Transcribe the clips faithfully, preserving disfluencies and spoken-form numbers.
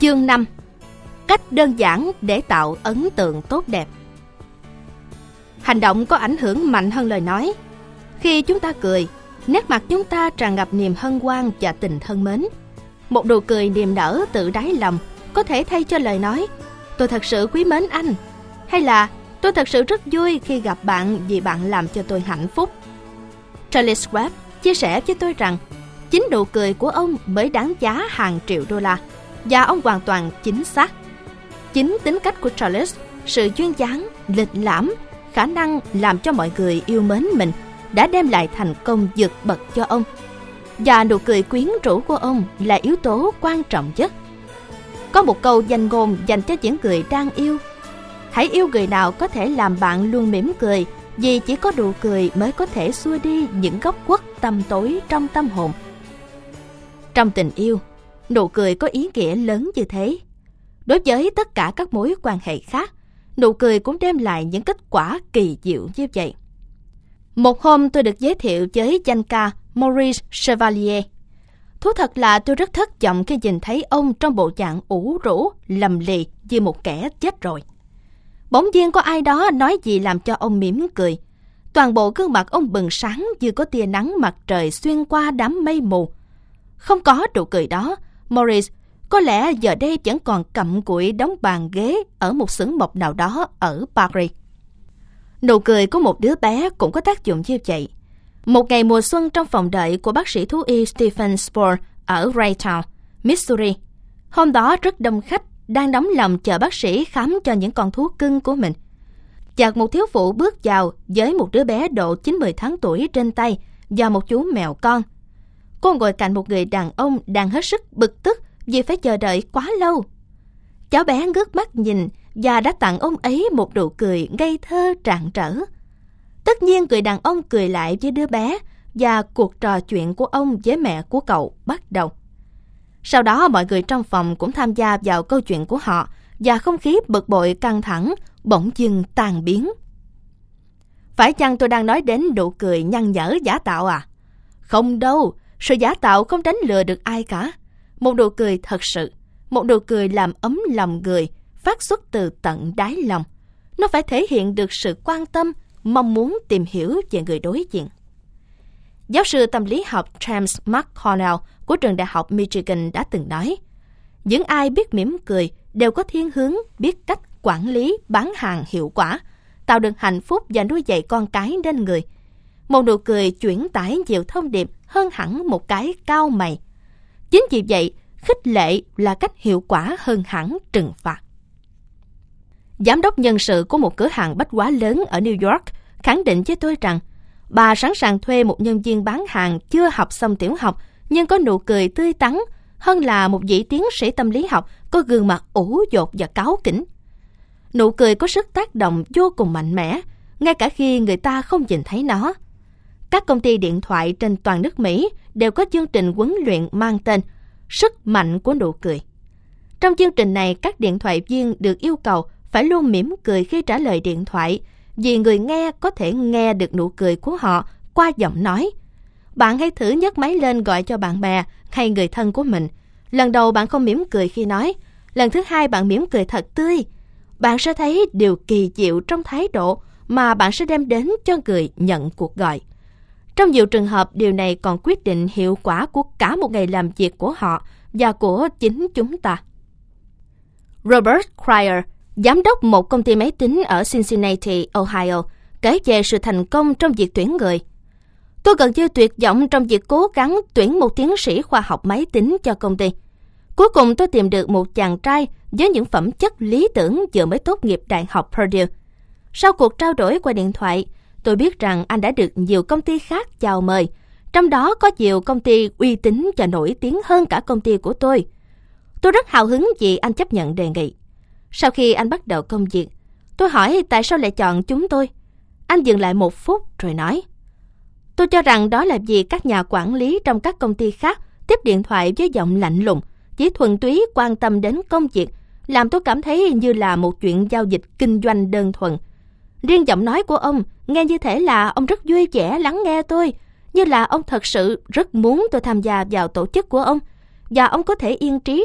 Chương năm. Cách đơn giản để tạo ấn tượng tốt đẹp. Hành động có ảnh hưởng mạnh hơn lời nói. Khi chúng ta cười, nét mặt chúng ta tràn ngập niềm hân hoan và tình thân mến. Một nụ cười niềm nở từ đáy lòng có thể thay cho lời nói "Tôi thật sự quý mến anh", hay là "Tôi thật sự rất vui khi gặp bạn vì bạn làm cho tôi hạnh phúc". Charles Schwab chia sẻ với tôi rằng chính nụ cười của ông mới đáng giá hàng triệu đô la, và ông hoàn toàn chính xác. Chính tính cách của Charles, sự duyên dáng, lịch lãm, khả năng làm cho mọi người yêu mến mình đã đem lại thành công vượt bậc cho ông. Và nụ cười quyến rũ của ông là yếu tố quan trọng nhất. Có một câu danh ngôn dành cho những người đang yêu: hãy yêu người nào có thể làm bạn luôn mỉm cười, vì chỉ có nụ cười mới có thể xua đi những góc khuất tăm tối trong tâm hồn. Trong tình yêu, nụ cười có ý nghĩa lớn như thế. Đối với tất cả các mối quan hệ khác, nụ cười cũng đem lại những kết quả kỳ diệu như vậy. Một hôm tôi được giới thiệu với danh ca Maurice Chevalier. Thú thật là tôi rất thất vọng khi nhìn thấy ông trong bộ dạng ủ rũ, lầm lì như một kẻ chết rồi. Bỗng nhiên có ai đó nói gì làm cho ông mỉm cười. Toàn bộ gương mặt ông bừng sáng như có tia nắng mặt trời xuyên qua đám mây mù. Không có nụ cười đó, Maurice có lẽ giờ đây vẫn còn cặm cụi đóng bàn ghế ở một xưởng mộc nào đó ở Paris. Nụ cười của một đứa bé cũng có tác dụng như vậy. Một ngày mùa xuân trong phòng đợi của bác sĩ thú y Stephen Spore ở Raytown, Missouri. Hôm đó rất đông khách đang nóng lòng chờ bác sĩ khám cho những con thú cưng của mình. Chợt một thiếu phụ bước vào với một đứa bé độ chín mười tháng tuổi trên tay và một chú mèo con. Cô ngồi cạnh một người đàn ông đang hết sức bực tức vì phải chờ đợi quá lâu. Cháu bé ngước mắt nhìn và đã tặng ông ấy một nụ cười ngây thơ rạng rỡ. Tất nhiên người đàn ông cười lại với đứa bé và cuộc trò chuyện của ông với mẹ của cậu bắt đầu. Sau đó mọi người trong phòng cũng tham gia vào câu chuyện của họ và không khí bực bội căng thẳng bỗng dưng tan biến. Phải chăng tôi đang nói đến nụ cười nhăn nhở giả tạo à? Không đâu, sự giả tạo không đánh lừa được ai cả. Một nụ cười thật sự, một nụ cười làm ấm lòng người, phát xuất từ tận đáy lòng. Nó phải thể hiện được sự quan tâm, mong muốn tìm hiểu về người đối diện. Giáo sư tâm lý học James McConnell của trường đại học Michigan đã từng nói, những ai biết mỉm cười đều có thiên hướng biết cách quản lý, bán hàng hiệu quả, tạo được hạnh phúc và nuôi dạy con cái nên người. Một nụ cười chuyển tải nhiều thông điệp hơn hẳn một cái cau mày. Chính vì vậy, khích lệ là cách hiệu quả hơn hẳn trừng phạt. Giám đốc nhân sự của một cửa hàng bách hóa lớn ở New York khẳng định với tôi rằng bà sẵn sàng thuê một nhân viên bán hàng chưa học xong tiểu học nhưng có nụ cười tươi tắn hơn là một vị tiến sĩ tâm lý học có gương mặt ủ dột và cáu kỉnh. Nụ cười có sức tác động vô cùng mạnh mẽ, ngay cả khi người ta không nhìn thấy nó. Các công ty điện thoại trên toàn nước Mỹ đều có chương trình huấn luyện mang tên Sức mạnh của nụ cười. Trong chương trình này, các điện thoại viên được yêu cầu phải luôn mỉm cười khi trả lời điện thoại, vì người nghe có thể nghe được nụ cười của họ qua giọng nói. Bạn hãy thử nhấc máy lên gọi cho bạn bè hay người thân của mình. Lần đầu bạn không mỉm cười khi nói, lần thứ hai bạn mỉm cười thật tươi. Bạn sẽ thấy điều kỳ diệu trong thái độ mà bạn sẽ đem đến cho người nhận cuộc gọi. Trong nhiều trường hợp, điều này còn quyết định hiệu quả của cả một ngày làm việc của họ và của chính chúng ta. Robert Cryer, giám đốc một công ty máy tính ở Cincinnati, Ohio, kể về sự thành công trong việc tuyển người. Tôi gần như tuyệt vọng trong việc cố gắng tuyển một tiến sĩ khoa học máy tính cho công ty. Cuối cùng tôi tìm được một chàng trai với những phẩm chất lý tưởng vừa mới tốt nghiệp Đại học Purdue. Sau cuộc trao đổi qua điện thoại, tôi biết rằng anh đã được nhiều công ty khác chào mời, trong đó có nhiều công ty uy tín và nổi tiếng hơn cả công ty của tôi. Tôi rất hào hứng vì anh chấp nhận đề nghị. Sau khi anh bắt đầu công việc, tôi hỏi tại sao lại chọn chúng tôi. Anh dừng lại một phút rồi nói, tôi cho rằng đó là vì các nhà quản lý trong các công ty khác tiếp điện thoại với giọng lạnh lùng, chỉ thuần túy quan tâm đến công việc, làm tôi cảm thấy như là một chuyện giao dịch kinh doanh đơn thuần. Riêng giọng nói của ông nghe như thể là ông rất vui vẻ lắng nghe tôi, như là ông thật sự rất muốn tôi tham gia vào tổ chức của ông, và ông có thể yên trí rằng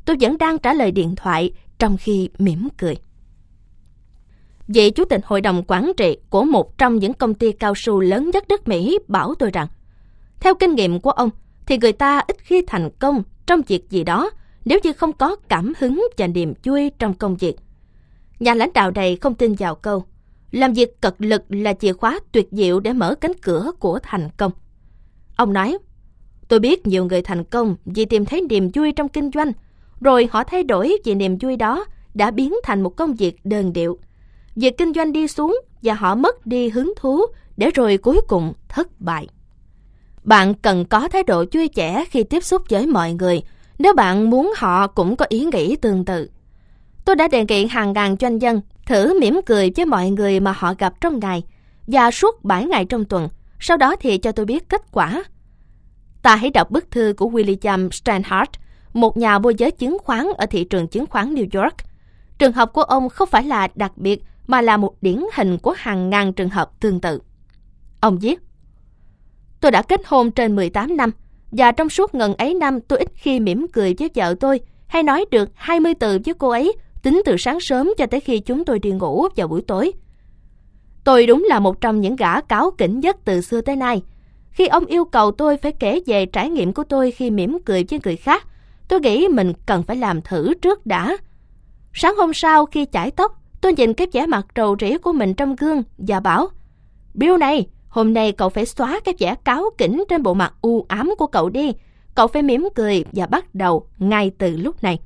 tôi vẫn đang trả lời điện thoại trong khi mỉm cười. Vị chủ tịch hội đồng quản trị của một trong những công ty cao su lớn nhất nước Mỹ bảo tôi rằng, theo kinh nghiệm của ông, thì người ta ít khi thành công trong việc gì đó nếu như không có cảm hứng và niềm vui trong công việc. Nhà lãnh đạo này không tin vào câu, làm việc cật lực là chìa khóa tuyệt diệu để mở cánh cửa của thành công. Ông nói, tôi biết nhiều người thành công vì tìm thấy niềm vui trong kinh doanh, rồi họ thay đổi vì niềm vui đó đã biến thành một công việc đơn điệu. Việc kinh doanh đi xuống và họ mất đi hứng thú để rồi cuối cùng thất bại. Bạn cần có thái độ vui vẻ khi tiếp xúc với mọi người nếu bạn muốn họ cũng có ý nghĩ tương tự. Tôi đã đề nghị hàng ngàn doanh nhân thử mỉm cười với mọi người mà họ gặp trong ngày và suốt bảy ngày trong tuần, sau đó thì cho tôi biết kết quả. Ta hãy đọc bức thư của William Steinhardt, một nhà môi giới chứng khoán ở thị trường chứng khoán New York. Trường hợp của ông không phải là đặc biệt mà là một điển hình của hàng ngàn trường hợp tương tự. Ông viết, tôi đã kết hôn trên mười tám năm và trong suốt ngần ấy năm tôi ít khi mỉm cười với vợ tôi hay nói được hai mươi từ với cô ấy tính từ sáng sớm cho tới khi chúng tôi đi ngủ vào buổi tối. Tôi đúng là một trong những gã cáu kỉnh nhất từ xưa tới nay. Khi ông yêu cầu tôi phải kể về trải nghiệm của tôi khi mỉm cười với người khác, tôi nghĩ mình cần phải làm thử trước đã. Sáng hôm sau khi chải tóc, tôi nhìn cái vẻ mặt rầu rĩ của mình trong gương và bảo, Bill này, hôm nay cậu phải xóa cái vẻ cáu kỉnh trên bộ mặt u ám của cậu đi. Cậu phải mỉm cười và bắt đầu ngay từ lúc này.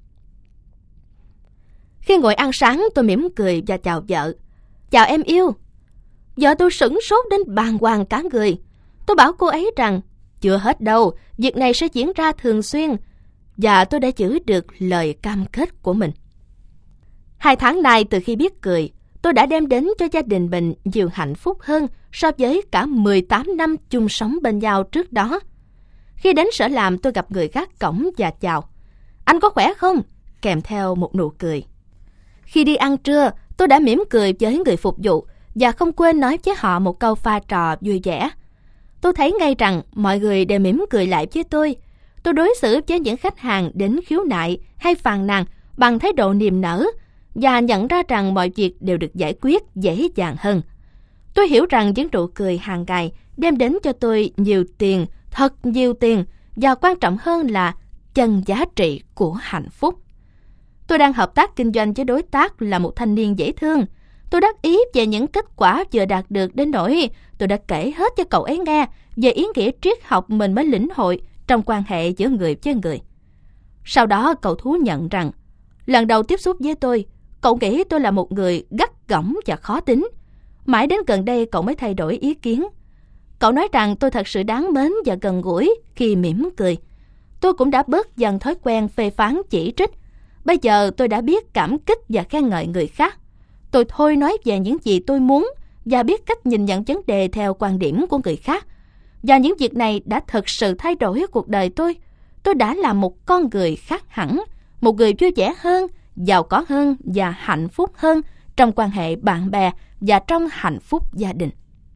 Khi ngồi ăn sáng, tôi mỉm cười và chào vợ. Chào em yêu. Vợ tôi sửng sốt đến bàng hoàng cả người. Tôi bảo cô ấy rằng, chưa hết đâu, việc này sẽ diễn ra thường xuyên. Và tôi đã giữ được lời cam kết của mình. Hai tháng nay từ khi biết cười, tôi đã đem đến cho gia đình mình nhiều hạnh phúc hơn so với cả mười tám năm chung sống bên nhau trước đó. Khi đến sở làm, tôi gặp người gác cổng và chào. Anh có khỏe không? Kèm theo một nụ cười. Khi đi ăn trưa, tôi đã mỉm cười với người phục vụ và không quên nói với họ một câu pha trò vui vẻ. Tôi thấy ngay rằng mọi người đều mỉm cười lại với tôi. Tôi đối xử với những khách hàng đến khiếu nại hay phàn nàn bằng thái độ niềm nở và nhận ra rằng mọi việc đều được giải quyết dễ dàng hơn. Tôi hiểu rằng những nụ cười hàng ngày đem đến cho tôi nhiều tiền, thật nhiều tiền, và quan trọng hơn là chân giá trị của hạnh phúc. Tôi đang hợp tác kinh doanh với đối tác là một thanh niên dễ thương. Tôi đắc ý về những kết quả vừa đạt được đến nỗi tôi đã kể hết cho cậu ấy nghe về ý nghĩa triết học mình mới lĩnh hội trong quan hệ giữa người với người. Sau đó cậu thú nhận rằng, lần đầu tiếp xúc với tôi, cậu nghĩ tôi là một người gắt gỏng và khó tính. Mãi đến gần đây cậu mới thay đổi ý kiến. Cậu nói rằng tôi thật sự đáng mến và gần gũi khi mỉm cười. Tôi cũng đã bớt dần thói quen phê phán chỉ trích. Bây giờ tôi đã biết cảm kích và khen ngợi người khác. Tôi thôi nói về những gì tôi muốn và biết cách nhìn nhận vấn đề theo quan điểm của người khác. Và những việc này đã thực sự thay đổi cuộc đời tôi. Tôi đã là một con người khác hẳn, một người vui vẻ hơn, giàu có hơn và hạnh phúc hơn trong quan hệ bạn bè và trong hạnh phúc gia đình.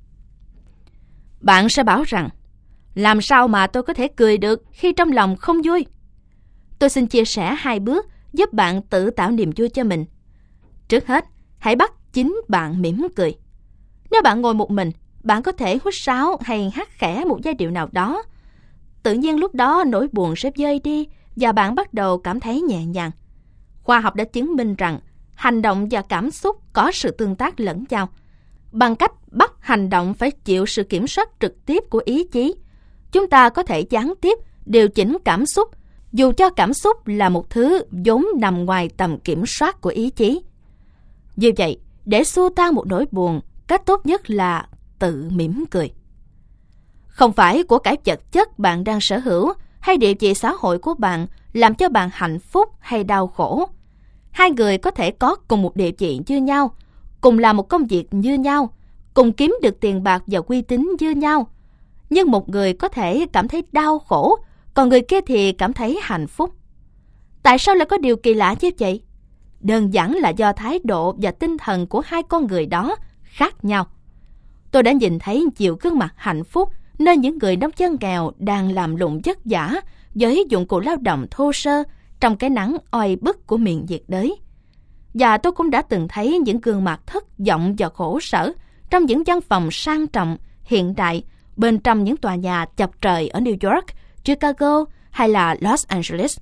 Bạn sẽ bảo rằng, làm sao mà tôi có thể cười được khi trong lòng không vui? Tôi xin chia sẻ hai bước giúp bạn tự tạo niềm vui cho mình. Trước hết, hãy bắt chính bạn mỉm cười. Nếu bạn ngồi một mình, bạn có thể huýt sáo hay hát khẽ một giai điệu nào đó. Tự nhiên lúc đó nỗi buồn sẽ vơi đi và bạn bắt đầu cảm thấy nhẹ nhàng. Khoa học đã chứng minh rằng hành động và cảm xúc có sự tương tác lẫn nhau. Bằng cách bắt hành động phải chịu sự kiểm soát trực tiếp của ý chí, chúng ta có thể gián tiếp điều chỉnh cảm xúc, dù cho cảm xúc là một thứ vốn nằm ngoài tầm kiểm soát của ý chí. Như vậy, để xua tan một nỗi buồn, cách tốt nhất là tự mỉm cười. Không phải của cải vật chất bạn đang sở hữu hay địa vị xã hội của bạn làm cho bạn hạnh phúc hay đau khổ. Hai người có thể có cùng một địa vị như nhau, cùng làm một công việc như nhau, cùng kiếm được tiền bạc và uy tín như nhau. Nhưng một người có thể cảm thấy đau khổ, còn người kia thì cảm thấy hạnh phúc. Tại sao lại có điều kỳ lạ như vậy? Đơn giản là do thái độ và tinh thần của hai con người đó khác nhau. Tôi đã nhìn thấy nhiều gương mặt hạnh phúc nơi những người nông dân nghèo đang làm lụng vất vả với dụng cụ lao động thô sơ trong cái nắng oi bức của miền nhiệt đới. Và tôi cũng đã từng thấy những gương mặt thất vọng và khổ sở trong những văn phòng sang trọng, hiện đại, bên trong những tòa nhà chọc trời ở New York, Chicago hay là Los Angeles.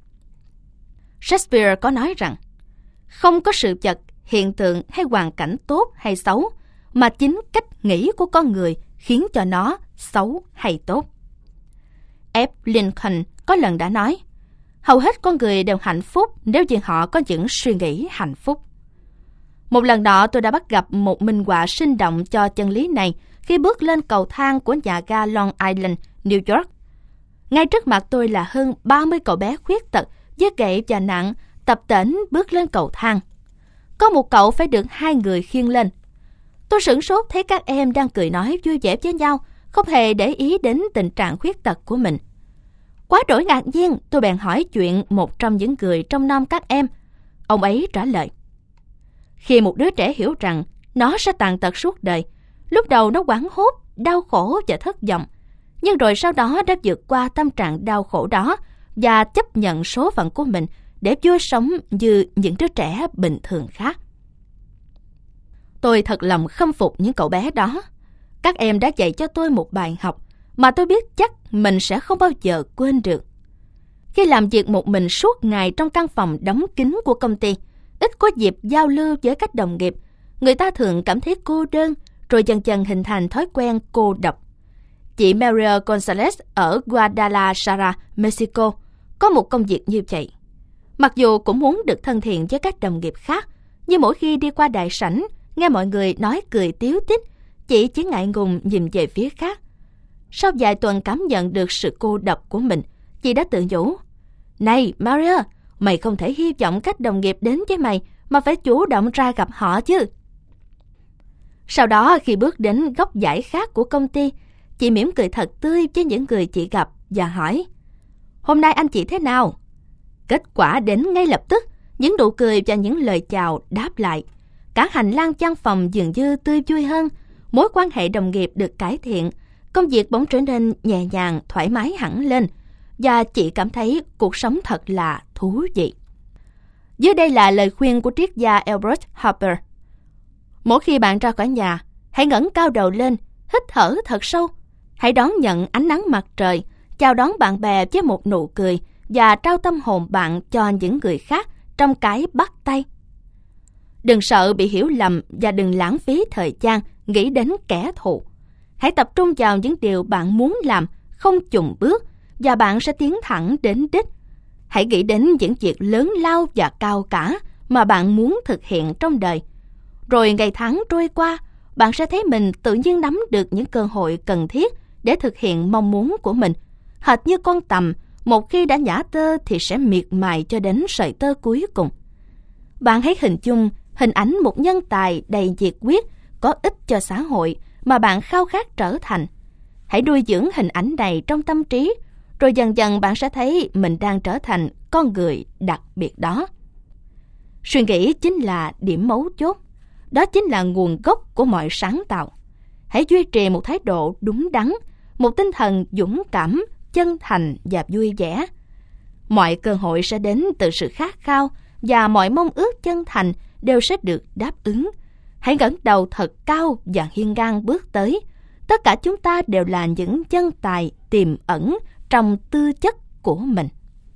Shakespeare có nói rằng, không có sự vật, hiện tượng hay hoàn cảnh tốt hay xấu, mà chính cách nghĩ của con người khiến cho nó xấu hay tốt. Abe Lincoln có lần đã nói, hầu hết con người đều hạnh phúc nếu như họ có những suy nghĩ hạnh phúc. Một lần nọ tôi đã bắt gặp một minh họa sinh động cho chân lý này khi bước lên cầu thang của nhà ga Long Island, New York. Ngay trước mặt tôi là hơn ba mươi cậu bé khuyết tật với gậy và nặng tập tễnh bước lên cầu thang. Có một cậu phải được hai người khiêng lên. Tôi sửng sốt thấy các em đang cười nói vui vẻ với nhau, không hề để ý đến tình trạng khuyết tật của mình. Quá đổi ngạc nhiên, tôi bèn hỏi chuyện một trong những người trong nom các em. Ông ấy trả lời, khi một đứa trẻ hiểu rằng nó sẽ tàn tật suốt đời, lúc đầu nó hoảng hốt, đau khổ và thất vọng, nhưng rồi sau đó đã vượt qua tâm trạng đau khổ đó và chấp nhận số phận của mình để vui sống như những đứa trẻ bình thường khác. Tôi thật lòng khâm phục những cậu bé đó. Các em đã dạy cho tôi một bài học mà tôi biết chắc mình sẽ không bao giờ quên được. Khi làm việc một mình suốt ngày trong căn phòng đóng kín của công ty, ít có dịp giao lưu với các đồng nghiệp, người ta thường cảm thấy cô đơn, rồi dần dần hình thành thói quen cô độc. Chị Maria Gonzalez ở Guadalajara, Mexico, có một công việc như vậy. Mặc dù cũng muốn được thân thiện với các đồng nghiệp khác, nhưng mỗi khi đi qua đại sảnh, nghe mọi người nói cười tíu tít, chị chỉ ngại ngùng nhìn về phía khác. Sau vài tuần cảm nhận được sự cô độc của mình, chị đã tự nhủ, này Maria, mày không thể hy vọng các đồng nghiệp đến với mày, mà phải chủ động ra gặp họ chứ. Sau đó khi bước đến góc dãy khác của công ty, chị mỉm cười thật tươi với những người chị gặp và hỏi, hôm nay anh chị thế nào? Kết quả đến ngay lập tức, những nụ cười và những lời chào đáp lại. Cả hành lang văn phòng dường như tươi vui hơn, mối quan hệ đồng nghiệp được cải thiện, công việc bỗng trở nên nhẹ nhàng, thoải mái hẳn lên, và chị cảm thấy cuộc sống thật là thú vị. Dưới đây là lời khuyên của triết gia Albert Harper. Mỗi khi bạn ra khỏi nhà, hãy ngẩng cao đầu lên, hít thở thật sâu. Hãy đón nhận ánh nắng mặt trời, chào đón bạn bè với một nụ cười và trao tâm hồn bạn cho những người khác trong cái bắt tay. Đừng sợ bị hiểu lầm và đừng lãng phí thời gian nghĩ đến kẻ thù. Hãy tập trung vào những điều bạn muốn làm, không chùn bước, và bạn sẽ tiến thẳng đến đích. Hãy nghĩ đến những việc lớn lao và cao cả mà bạn muốn thực hiện trong đời. Rồi ngày tháng trôi qua, bạn sẽ thấy mình tự nhiên nắm được những cơ hội cần thiết để thực hiện mong muốn của mình. Hệt như con tằm, một khi đã nhả tơ thì sẽ miệt mài cho đến sợi tơ cuối cùng. Bạn hãy hình dung hình ảnh một nhân tài đầy nhiệt huyết, có ích cho xã hội mà bạn khao khát trở thành. Hãy nuôi dưỡng hình ảnh này trong tâm trí, rồi dần dần bạn sẽ thấy mình đang trở thành con người đặc biệt đó. Suy nghĩ chính là điểm mấu chốt. Đó chính là nguồn gốc của mọi sáng tạo. Hãy duy trì một thái độ đúng đắn, một tinh thần dũng cảm, chân thành và vui vẻ. Mọi cơ hội sẽ đến từ sự khát khao, và mọi mong ước chân thành đều sẽ được đáp ứng. Hãy ngẩng đầu thật cao và hiên ngang bước tới. Tất cả chúng ta đều là những nhân tài tiềm ẩn trong tư chất của mình.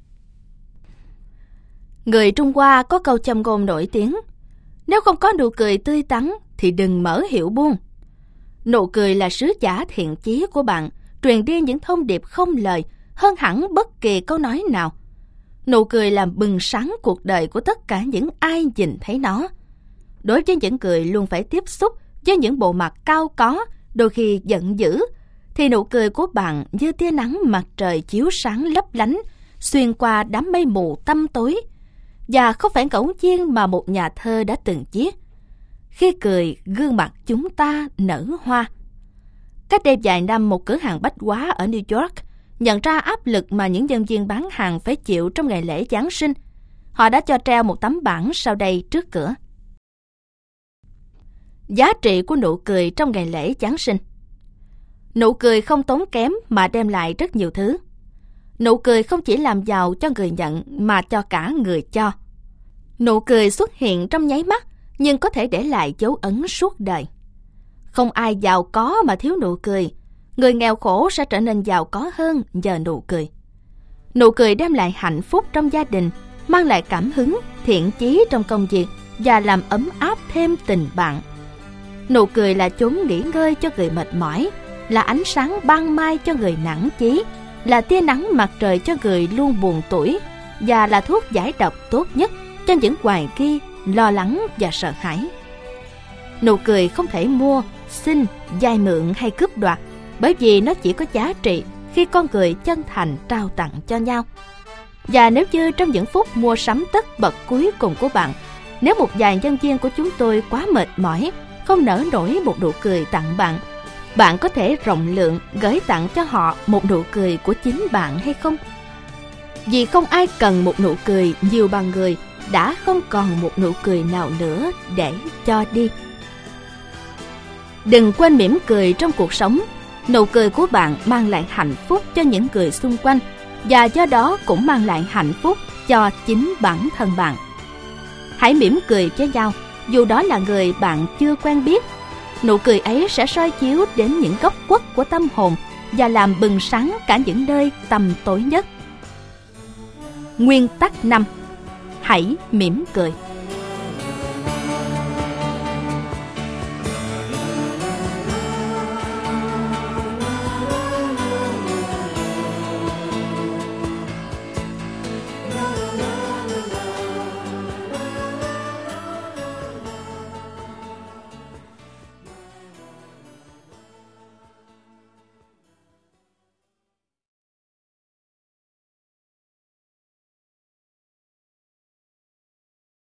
Người Trung Hoa có câu châm ngôn nổi tiếng, nếu không có nụ cười tươi tắn thì đừng mở hiệu buôn. Nụ cười là sứ giả thiện chí của bạn, truyền đi những thông điệp không lời hơn hẳn bất kỳ câu nói nào. Nụ cười làm bừng sáng cuộc đời của tất cả những ai nhìn thấy nó. Đối với những người luôn phải tiếp xúc với những bộ mặt cao có, đôi khi giận dữ, thì nụ cười của bạn như tia nắng mặt trời chiếu sáng lấp lánh xuyên qua đám mây mù tăm tối. Và không phải ngẫu nhiên mà một nhà thơ đã từng viết, khi cười gương mặt chúng ta nở hoa. Cách đây vài năm, một cửa hàng bách hóa ở New York nhận ra áp lực mà những nhân viên bán hàng phải chịu trong ngày lễ Giáng sinh. Họ đã cho treo một tấm bảng sau đây trước cửa. Giá trị của nụ cười trong ngày lễ Giáng sinh. Nụ cười không tốn kém mà đem lại rất nhiều thứ. Nụ cười không chỉ làm giàu cho người nhận mà cho cả người cho. Nụ cười xuất hiện trong nháy mắt nhưng có thể để lại dấu ấn suốt đời. Không ai giàu có mà thiếu nụ cười. Người nghèo khổ sẽ trở nên giàu có hơn nhờ nụ cười. Nụ cười đem lại hạnh phúc trong gia đình, mang lại cảm hứng, thiện chí trong công việc và làm ấm áp thêm tình bạn. Nụ cười là chốn nghỉ ngơi cho người mệt mỏi, là ánh sáng ban mai cho người nản chí, là tia nắng mặt trời cho người luôn buồn tủi, và là thuốc giải độc tốt nhất cho những hoài nghi, lo lắng và sợ hãi. Nụ cười không thể mua, xin, vay mượn hay cướp đoạt, bởi vì nó chỉ có giá trị khi con người chân thành trao tặng cho nhau. Và nếu như trong những phút mua sắm tất bật cuối cùng của bạn, nếu một vài nhân viên của chúng tôi quá mệt mỏi, không nỡ nổi một nụ cười tặng bạn, bạn có thể rộng lượng gửi tặng cho họ một nụ cười của chính bạn hay không? Vì không ai cần một nụ cười nhiều bằng người đã không còn một nụ cười nào nữa để cho đi. Đừng quên mỉm cười trong cuộc sống. Nụ cười của bạn mang lại hạnh phúc cho những người xung quanh, và do đó cũng mang lại hạnh phúc cho chính bản thân bạn. Hãy mỉm cười với nhau, dù đó là người bạn chưa quen biết. Nụ cười ấy sẽ soi chiếu đến những góc khuất của tâm hồn và làm bừng sáng cả những nơi tăm tối nhất. Nguyên tắc năm. Hãy mỉm cười.